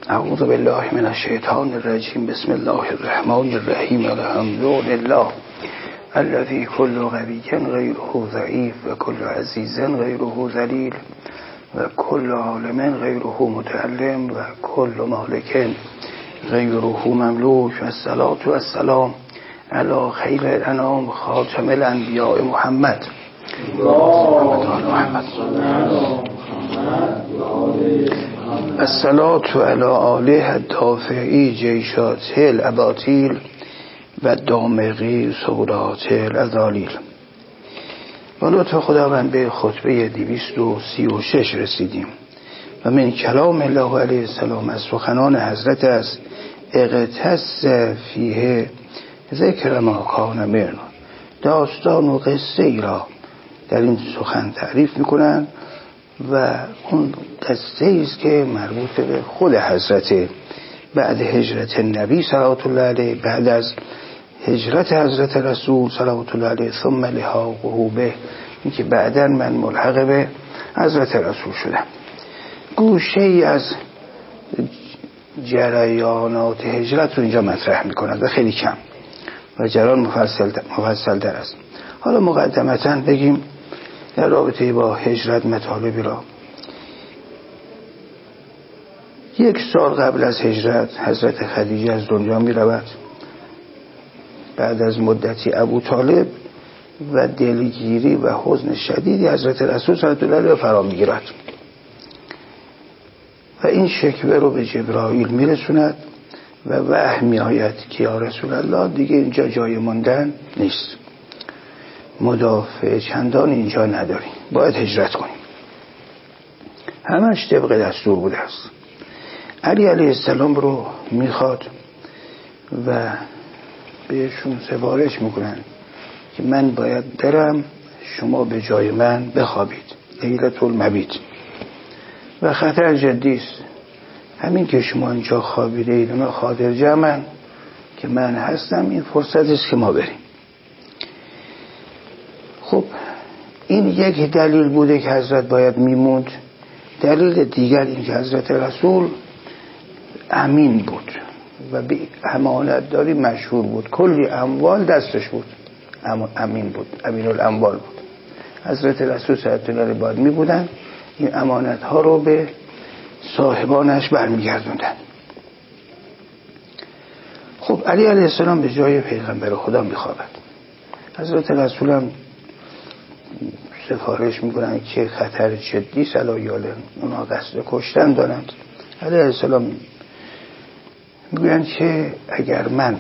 اعوذ بالله من الشیطان الرجیم. بسم الله الرحمن الرحیم. الحمد لله الذي كل قوی غیره ضعیف و کل عزیز غیره ذلیل و کل عالم غیره متعلم و کل مالک غیره مملوک. و الصلاة و السلام علی خیر الانام خاتم الانبیاء محمد. الصلاة علی آله الدافعی جیشات الاباطیل و دامغی سودات الازالیل. و لطف خداوند به خطبه 236 رسیدیم و من کلام الله علیه السلام، از سخنان حضرت است. اغتس فیه ذکر ما کان من، داستان و قصه ای را در این سخن تعریف میکنند و اون قصه است که مربوط به خود حضرت بعد هجرت نبی صلوات الله علیه، بعد از هجرت حضرت رسول صلوات الله علیه، ثم لحاقه به، این که بعدا من ملحق به حضرت رسول شدم. گوشه ای از جریانات هجرت رو اینجا مطرح میکنند و خیلی کم و جریان مفصل در است. حالا مقدمتا بگیم در رابطه با هجرت مطالبی را. 1 سال قبل از هجرت حضرت خدیجه از دنیا می رود. بعد از مدتی ابو طالب و دلگیری و حزن شدیدی حضرت رسول صلی الله علیه و فرا می گیرد و این شکوه رو به جبرائیل می رسوند و وحی می آید که یا رسول الله دیگه اینجا جای ماندن نیست، مدافع چندان اینجا نداریم، باید هجرت کنیم. همش طبق دستور بوده است. علی علیه السلام رو میخواد و بهشون سفارش میکنن که من باید برم، شما به جای من بخوابید لیلة المبیت و خطر جدی است. همین که شما اینجا خوابیده اید من خاطر جمعن که من هستم، این فرصت است که ما بریم. خب این یک دلیل بوده که حضرت باید میموند. دلیل دیگر این که حضرت رسول امین بود و به امانتداری مشهور بود، کلی اموال دستش بود، امین بود، امین الاموال بود. حضرت رسول صلی الله علیه و باید می بودن این امانت ها رو به صاحبانش برمیگردوندن. خب علی علیه السلام به جای پیغمبر خدا میخوابد. حضرت رسول هم سفارش میکنن که خطر جدی سلایاله، اونا قصد کشتن دارند. علیه السلام میگویند که اگر من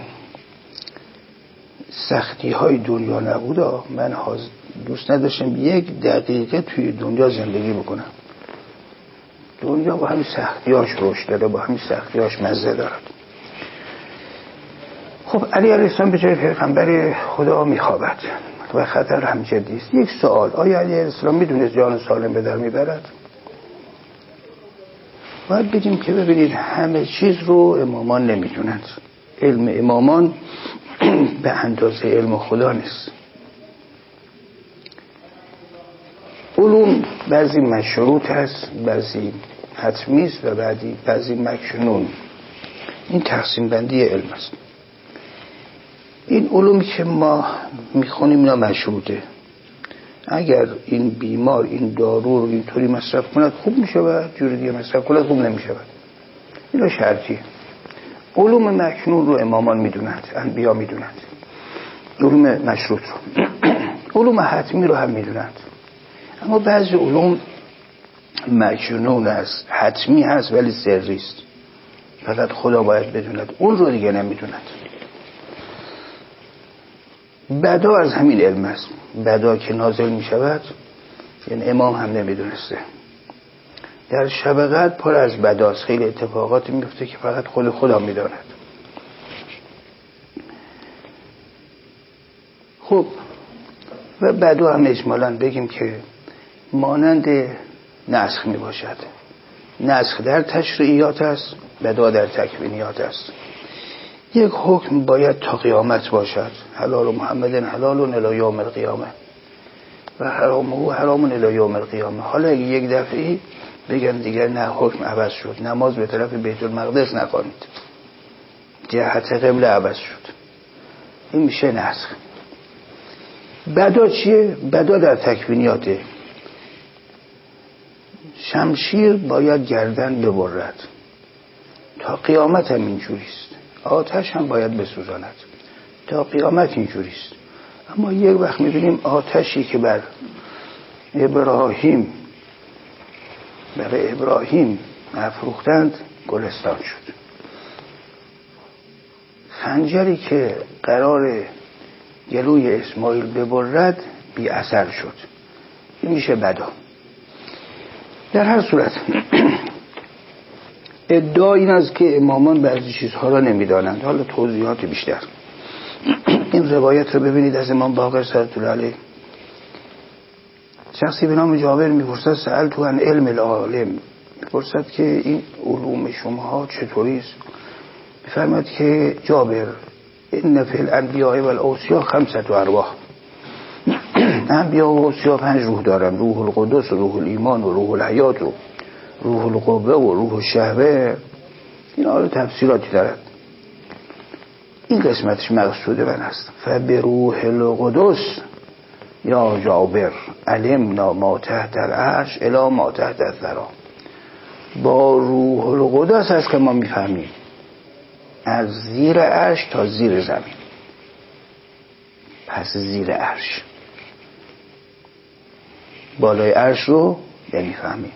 سختی های دنیا نبودا، من دوست نداشتم 1 دقیقه توی دنیا زندگی بکنم. دنیا با همین سختیاش رشد داره، با همین سختیاش مزه دارد. خب علی علیه السلام به جای پیغمبر خدا میخوابد و خطر هم جدی است. 1 سوال، آیا علی علیه السلام میدونه جان سالم به در میبرد؟ باید بگیم که ببینید همه چیز رو امامان نمیدونند. علم امامان به اندازه علم خدا نیست. علوم بعضی مشروط هست، بعضی حتمی است و بعضی مکنون. این تقسیم بندی علم است. این علومی که ما میخونیم اینا مشروطه. اگر این بیمار این دارو رو اینطوری مصرف کند خوب میشود، جوری دیگه مصرف کند خوب نمیشود. اینا شرطیه. علوم مکنون رو امامان میدونند، انبیا میدونند، علوم مشروط رو. علوم حتمی رو هم میدونند. اما بعضی علوم مکنون است، حتمی هست ولی سری است، فقط خدا باید بدوند، اون رو دیگه نمیدونند. بدا از همین علم است. بدا که نازل می شود، یعنی امام هم نمیدونسته. در شب قدر پر از بداست، خیلی اتفاقاتی میفته که فقط خدا میداند. خب و بدا هم اجمالاً بگیم که مانند نسخ می باشد. نسخ در تشریعیات است، بدا در تکوینیات است. یک حکم باید تا قیامت باشد. حلال محمد حلال الی یوم القیامه و حرامه حرام الی یوم القیامه. حالا اگه یک دفعه بگن دیگر نه حکم عوض شد، نماز به طرف بیت المقدس نخوانید، جهت قبله عوض شد. این میشه نسخ. بدا چیه؟ بدا در تکوینیاته. شمشیر باید گردن ببرد، تا قیامت هم اینجوریست. آتش هم باید بسوزاند، تا قیامت اینجوریست. اما یک وقت میبینیم آتشی که برای ابراهیم افروختند گلستان شد. خنجری که قرار گلوی اسماعیل ببرد بی اثر شد. این میشه بدا. در هر صورت ادعا این است که امامان بعضی چیزها را نمیدانند. حالا توضیحات بیشتر. این روایت رو ببینید از امام باقر سلام الله علیه. شخصی به نام جابر میپرسد سألت عن علم العالم، میپرسد که این علوم شماها چطوریست؟ میفرماید که جابر ان فی الانبیاء والاوصیاء 5 ارواح. انبیا و اوصیا 5 روح دارن، روح القدس و روح الایمان و روح الحیات و روح القوه و روح الشهوه. اینا رو تفسیراتی دارد. این قسمتش مقصود من است. فبروح القدس یا جابر علمنا ما تحت العرش الی ما تحت الثری. با روح القدس است که ما میفهمیم از زیر عرش تا زیر زمین. پس زیر عرش، بالای عرش رو نمیفهمیم.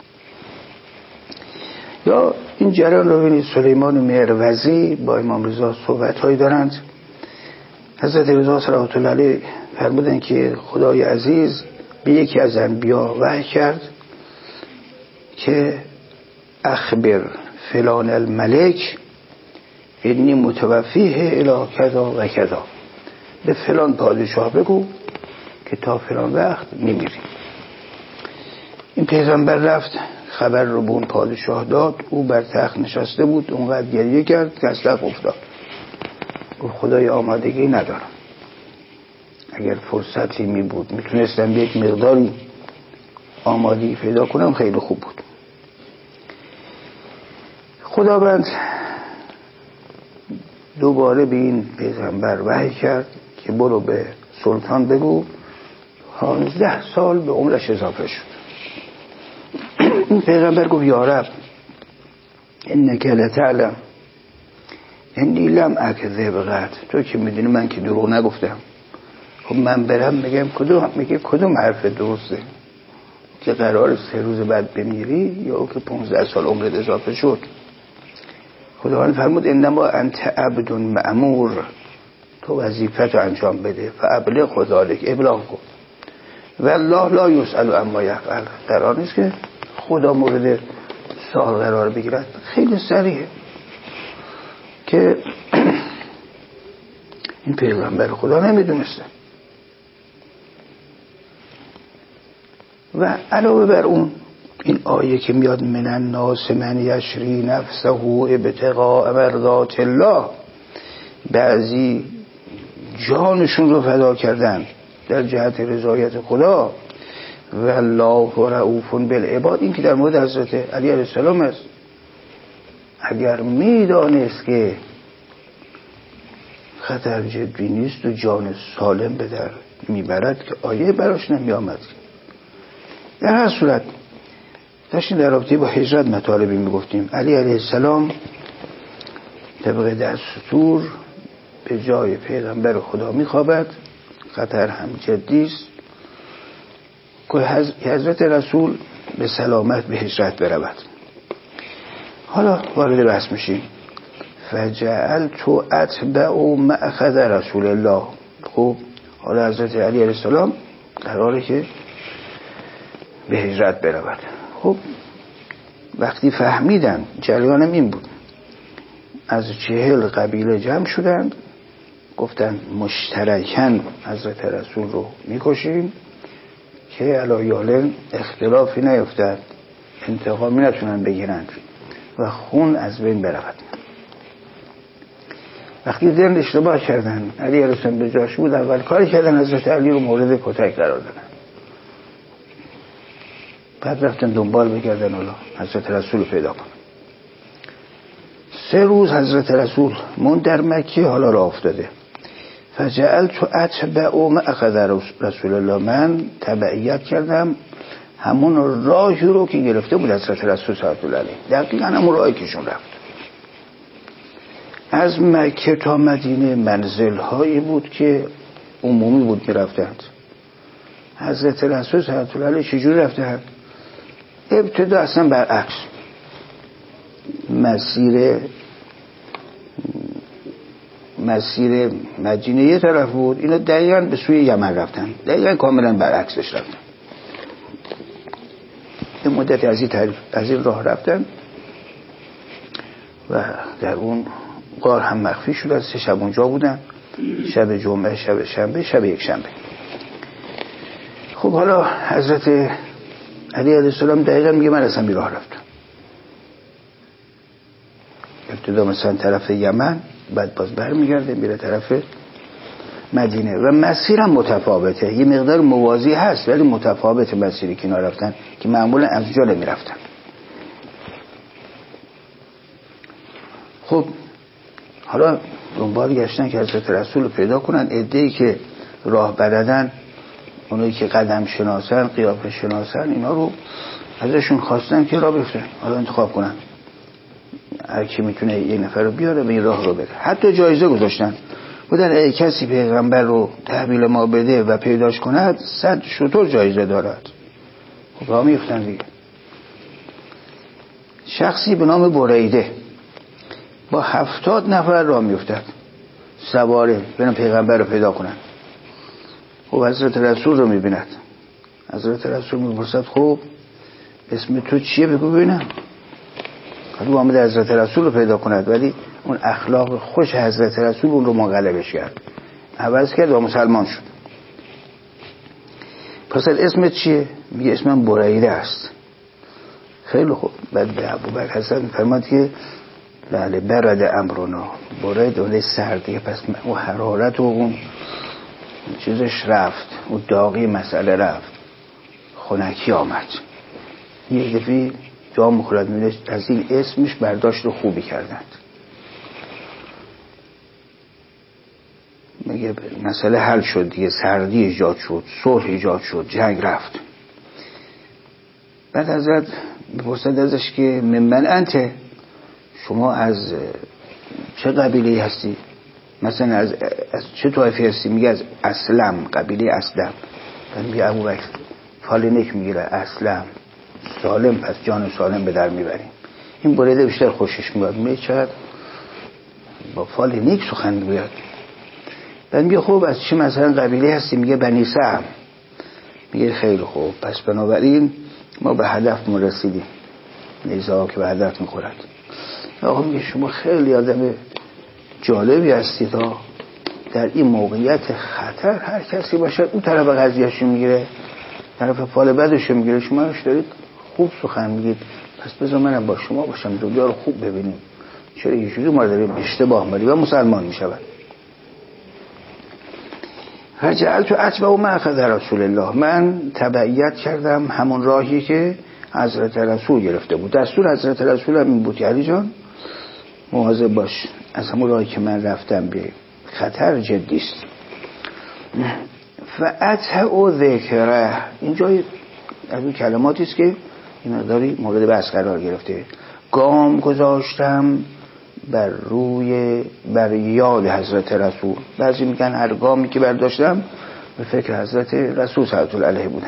یا این جریان رو ببینید، سلیمان مروزی با امام رضا صحبت‌هایی دارند. حضرت رضا صلوات الله علیه فرمودند که خدای عزیز به یکی از انبیا وحی کرد که اخبر فلان الملک انی متوفیه الی کذا و کذا. به فلان پادشاه بگو که تا فلان وقت میمیری. این پیغمبر رفت خبر رو به اون پادشاه داد. او بر تخت نشسته بود، اونقدر گریه کرد که از لب افتاد. گفت خدای آمادگی ندارم، اگر فرصتی می بود میتونستم یک مقداری آمادگی پیدا کنم خیلی خوب بود. خداوند دوباره به این پیغمبر وحی کرد که برو به سلطان بگو 15 سال به عمرش اضافه شد. این پیغمبر گفت یا رب انک لتعلم انی لم اکذب قط. تو که میدونی من که دروغ نگفتم. خب من برم میگم کدوم حرف درسته؟ که قرار 3 روز بعد بمیری یا که 15 سال عمرت اضافه شد؟ خداوند فرمود انما انت عبد مأمور، تو وظیفت رو انجام بده. فابلغ خذالک، ابلاغ کن. والله لا یسأل عما یفعل. قرار نیست که خدا مورد سوال قرار بگیرد. خیلی صریحه که این پیغمبر خدا نمیدونسته. و علاوه بر اون این آیه که میاد من الناس من یشری نفسه ابتغاء مرضات الله، بعضی جانشون رو فدا کردن در جهت رضایت خدا. و الله رؤوف بالعباد، این که در مورد حضرت علی علیه السلام است. اگر میدانست که خطر جدی نیست و جان سالم به در میبرد که آیه براش نمی آمد. در هر صورت داشتیم در رابطه با هجرت مطالبی میگفتیم. علی علیه السلام طبق دستور به جای پیغمبر خدا میخوابد، خطر هم جدی است که حضرت رسول به سلامت به هجرت برود. حالا وارد بحث میشیم. فجعلت اتبع مأخذ رسول الله. خب حالا حضرت علی علیه السلام قراره که به هجرت برود. خب وقتی فهمیدن، جریانم این بود، از 40 قبیله جمع شدند، گفتن مشترکاً حضرت رسول رو میکشیم که علیه اختلافی نیفتد، انتقامی نتونن بگیرند و خون از بین برود. وقتی دیدن اشتباه کردن، علی علیه السلام به جاش بود، اول کاری کردن حضرت علی رو مورد کتک قرار دادن. بعد رفتن دنبال بگردن حالا حضرت رسول رو پیدا کنن. 3 روز حضرت رسول من در مکه، حالا راه افتاده. فجعلت اتبع ما رسول الله، من تبعیت کردم همون راهی رو که گرفته بود حضرت رسول صلی الله علیه، دقیقا همون راهی که شون رفت. از مکه تا مدینه منزل هایی بود که عمومی بود میرفتند. حضرت رسول صلی الله علیه چجوری رفتند؟ ابتدا اصلا برعکس، مسیر مدینه یه طرف بود، اینا دقیقا به سوی یمن رفتن، دقیقا کاملا برعکسش رفتن. یه مدت از این راه رفتن و در اون غار هم مخفی شدن. 3 شب اونجا بودن، شب جمعه، شب شنبه، شب یک شنبه. خب حالا حضرت علی علیه السلام دقیقا میگه من اصلا راه رفتم، ابتدا مثلا طرف یمن، بعد باز برمیگرده میره طرف مدینه و مسیرم متفاوته، یه مقدار موازی هست ولی متفاوت مسیری که اینا رفتن که معمولا از جا نمیرفتن. خب حالا دنبال گشتن که حضرت رسول رو پیدا کنن. عده‌ای که راه بلدن، اونایی که قدم شناسن، قیافه شناسن، اینا رو ازشون خواستن که راه بفتن، حالا انتخاب کنن هر کی میتونه یه نفر رو بیاره به این راه رو بره. حتی جایزه گذاشتن، بودن ای کسی پیغمبر رو تحویل ما بده و پیداش کند 100 شتر جایزه دارد. خب راه میفتن دیگه. شخصی به نام بریده با 70 نفر راه میفتد سواره، برن پیغمبر رو پیدا کنن. خب حضرت رسول رو میبیند، حضرت رسول میپرسد خب اسم تو چیه بگو ببینم. خب آمده حضرت رسول رو پیدا کند، ولی اون اخلاق خوش حضرت رسول اون رو منقلبش کرد، عوض کرد و مسلمان شد. پس اسمت چیه؟ میگه اسمم بریده است. خیلی خوب. بعد به ابوبکر حسن فرماد که بله برد امرنا، برد اون سردیه، پس اون حرارت و اون چیزش رفت، اون داغی مسئله رفت، خنکی آمد. یک دفعه جا مخورد میده از این اسمش برداشت رو خوبی کردند. میگه مسئله حل شد دیگه، سردی ایجاد شد، صلح ایجاد شد، جنگ رفت. بعد حضرت بپرسد ازش که من انت، شما از چه قبیله هستی؟ مثلا از چه طایفه هستی؟ میگه از اسلم، قبیله اسلم. بعد میگه ابوبکر فالینک میگیره، اسلم سالم، پس جان سالم به در میبریم. این بریده بیشتر خوشش میاد، میگه چقدر با فالینک سخن میگوید. بعد میگه خب از چه مثلا قبیله هستی؟ میگه بنی سهم. میگه خیلی خوب، پس بنابراین ما به هدف رسیدیم، نیزه که به هدف میخورد. آقا میگه شما خیلی آدم جالبی هستید ها، در این موقعیت خطر هر کسی باشه اون طرف قضیهشو میگیره، طرف فال بدشو میگیره، شما روش دارید خوب سخن میگید، پس بذار منم با شما باشم دنیا رو خوب ببینیم. چرا اینجوری ما داریم اشتباه می‌کنیم و مسلمان میشود. فجعلت اتبع ما اخذ رسول الله، من تبعیت کردم همون راهی که حضرت رسول گرفته بود. دستور حضرت رسول هم این بود که علی جان مواظب باش، از همون راهی که من رفتم به خطر جدی است. فاتع ذکره، اینجا از اون کلماتی است که این مقداری مورد بحث قرار گرفته. گام گذاشتم بر یاد حضرت رسول. بعضی میگن هر گامی که برداشتم به فکر حضرت رسول صلی الله علیه بودم.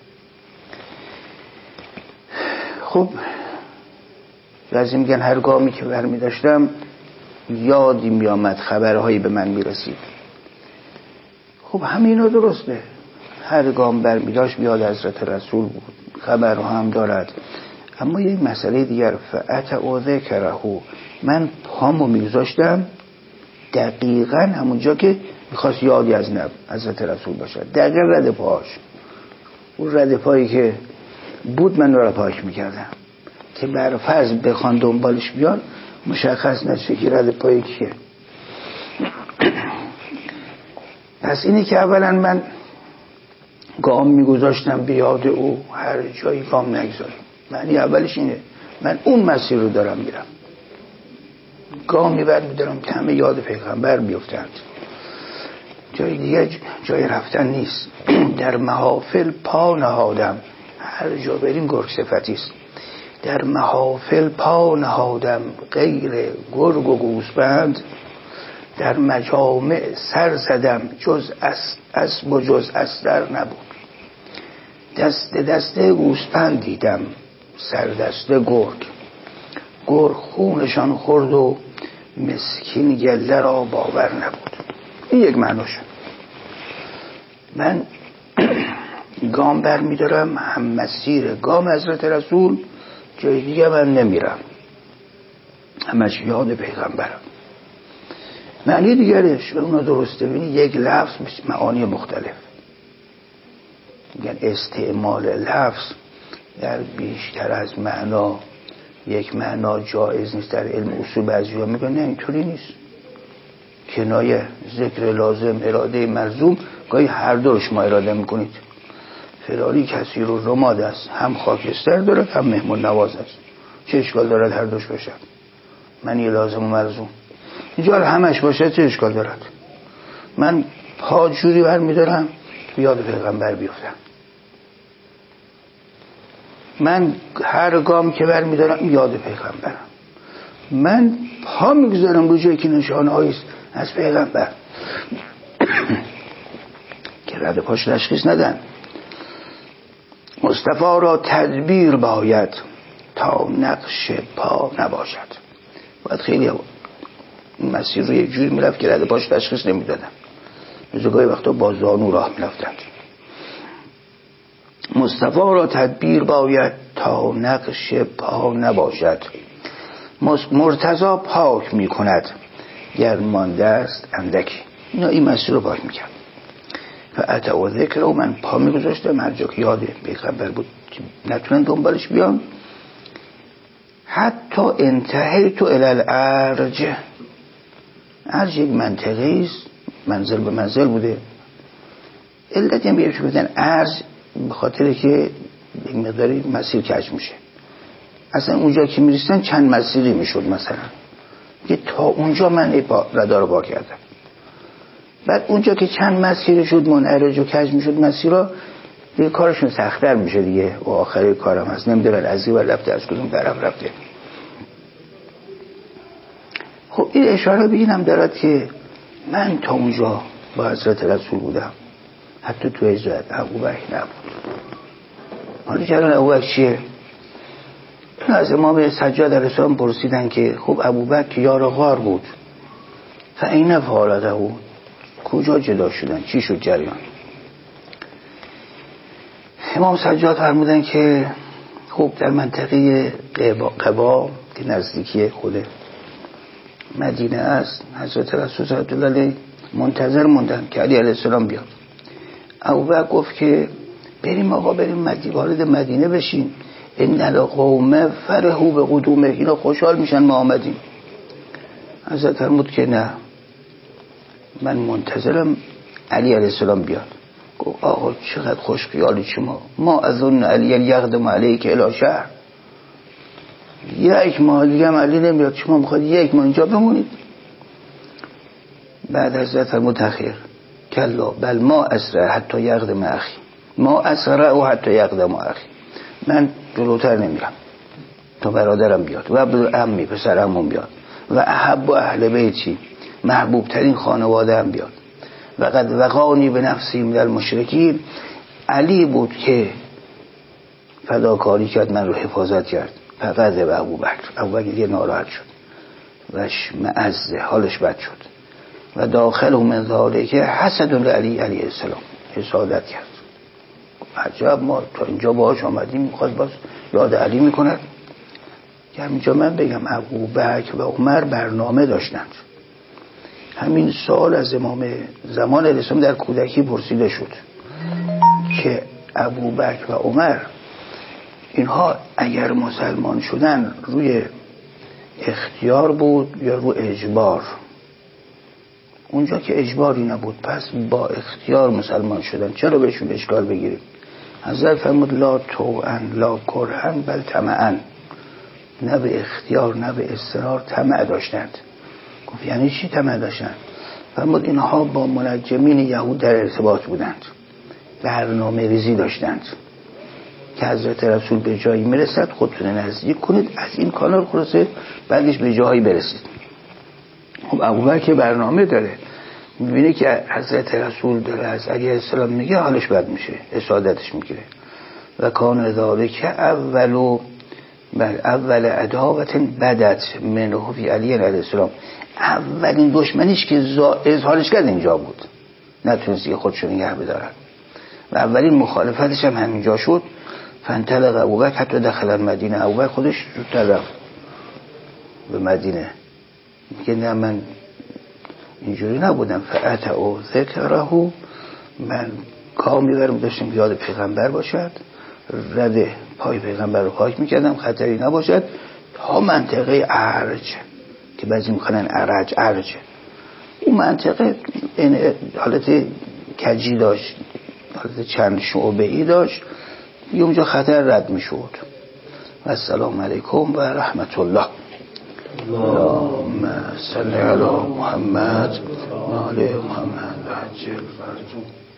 خب بعضی میگن هر گامی که برمی داشتم یادی میامد، خبرهایی به من میرسید. خب همینا درسته، هر گام برمی داشت بیاد حضرت رسول بود، خبرها هم دارد. اما یک مسئله دیگر، فاتع ذکره، من پامو میگذاشتم دقیقاً همونجا که میخواست یادی از حضرت رسول باشه، دقیقاً رد پاهاش، اون رد پایی که بود من رو پاک میکردم که بر فرض بخوان دنبالش بیان مشخص نشه که رد پایی کیه. پس اینه که اولا من گام میگذاشتم به یاد او، هر جایی گام نگذارم. معنی اولش اینه من اون مسیر رو دارم میرم، گامی برمیدارم که همه یاد پیغمبر بیفتند، جای دیگه جای رفتن نیست. در محافل پا نهادم، هر جا بریم گرگ صفتی است. در محافل پا نهادم غیر گرگ و گوسفند، در مجامع سر زدم جز اسب و جز استر نبود. دست گوسفند دیدم سر دست گرگ، گرگ خونشان خورد و مسکین گله را باور نبود. این یک معناشه. من گام بر میدارم هم مسیر گام حضرت رسول، جای دیگه من نمیرم، همش یاد پیغمبرم. معنی دیگرش اونو درسته بینی یک لفظ معانی مختلف، میگن استعمال لفظ در بیشتر از معنا یک معنا جایز نیست. در علم اصول بعضی‌ها میگن نه اینطوری نیست، کنایه، ذکر لازم، اراده ملزوم، گاهی هر دو رو شما اراده میکنید. فلانی کسی رو رماد است، هم خاکستر دارد هم مهمون نواز است، چه اشکال دارد هر دوش باشد؟ معنی لازم و ملزوم اینجا همش باشه چه اشکال دارد؟ من پا جوری بر میدارم یاد پیغمبر بیفتم. من هر گام که بر میدارم یاد پیغمبرم. من پا میگذارم رو جایی که نشانه هاییست از پیغمبر که رد پاش تشخیص ندن. مصطفی را تدبیر باید تا نقش پا نباشد. باید خیلی مسیر رو یک جوری میرفت که رد پاش تشخیص نمیدادن، گاهی وقتا با زانو راه میرفتند. مصطفی را تدبیر باید تا نقش پا نباشد. مرتضی پاک میکند گر مانده است اندکی. اینا این مسیر رو پاک میکرد. و عطا و ذکر رو من پا میگذاشتم هر جا که یاد پیغمبر بود نتونن دنبالش بیان. حتی انتهیت الی الارج، ارج یک منطقه است، منزل به منزل بوده. علت هم بیایش بودن ارج به خاطر که یک مقداری مسیر کج میشه. اصلا اونجا که میرسن چند مسیری میشد، مثلا که تا اونجا من ردا رو با کردم. بعد اونجا که چند مسیر شد منعرج و کج میشد مسیرها، دیگه کارشون سخت‌تر میشه دیگه. و آخری کارم هست نمیدونن از این ور رفته از کدوم طرف رفته. خب این اشاره به اینم دارد که من تا اونجا با حضرت رسول بودم، حتی تو هجرت ابوبکر نبود. حالا جلال ابوبکر چیه؟ از امام سجاد علیه السلام پرسیدن که خب ابوبکر یار غار بود، فاین فارقه بود، کجا جدا شدن، چی شد جریان؟ امام سجاد فرمودن که خب در منطقه قبا که نزدیکی خود مدینه است، حضرت رسول صلی الله علیه منتظر موندن که علی علیه السلام بیاد. ابوبکر گفت که بریم آقا، بریم وارد مدینه بشین، ان القوم فرحوا بقدومه، اینا خوشحال میشن ما آمدیم. حضرت فرمود که نه، من منتظرم علی علیه السلام بیاد. گفت آقا چقدر خوش خیالی شما، ما اظن علی یقدم علیک الی شهر، یک ماه دیگه هم علی نمیاد، شما میخواد یک ماه اینجا بمونید؟ بعد حضرت فرمود تخیر کلا بل ما اسرع حتی یقدم اخی، ما اسرع و حتی یقدم اخی، من جلوتر نمیرم تا برادرم بیاد و عمی پسر عموم بیاد و احب اهل بیتی، محبوب ترین خانواده هم بیاد. و قد وقانی به نفسی من المشرکین، علی بود که فداکاری کرد، من رو حفاظت کرد. فقط به ابوبکر دیگه ناراحت شد و معزه حالش بد شد. و داخل من ذالک حسد علی علیه السلام، حسادت کرد. عجب ما تا اینجا باهاش آمدیم میخواد باز یاد علی میکند. که همینجا من بگم ابوبکر و عمر برنامه داشتند. همین سوال از امام زمان الاسلام در کودکی پرسیده شد که ابوبکر و عمر اینها اگر مسلمان شدن روی اختیار بود یا روی اجبار؟ اونجا که اجباری نبود، پس با اختیار مسلمان شدن. چرا بهشون اشکال بگیریم؟ حضرت فرمود لا طوعا لا کرها بل طمعا، نه به اختیار نه به اصرار طمع داشتند. گفت یعنی چی طمع داشتند؟ فرمود اینها با منجمین یهود در ارتباط بودند، برنامه ریزی داشتند که حضرت رسول به جایی میرسد خودتون نزدیک کنید، از این کانال خلاصه بعدش به جایی برسید. خب ابوبکر که برنامه داره، میبینه که حضرت رسول داره از علیه السلام میگه، حالش بد میشه، حسادتش میگیره. و کان ذالک اول عداوت بدت منه فی علی علیه السلام، اولین دشمنیش که اظهارش کرد اینجا بود، نتونست دیگه خودشو نگه بدارن و اولین مخالفتش هم همینجا شد. فانطلق ابوبکر حتی دخل المدینه، ابوبکر خودش زودتر رفت به مدینه، میگه نه من اینجوری نبودم. فاتوا ذکره، من کام میبرم داشتم یاد پیغمبر باشد، رده پای پیغمبر رو پاک میکردم خطری نباشد، تا منطقه عرج که بعضی میخوانن عرج اون منطقه حالت کجی داشت، حالت چند شعبه‌ای داشت، یه اونجا خطر رد میشد. و السلام علیکم و رحمت الله. اللهم صل علی محمد و آل محمد و عجل فرجهم.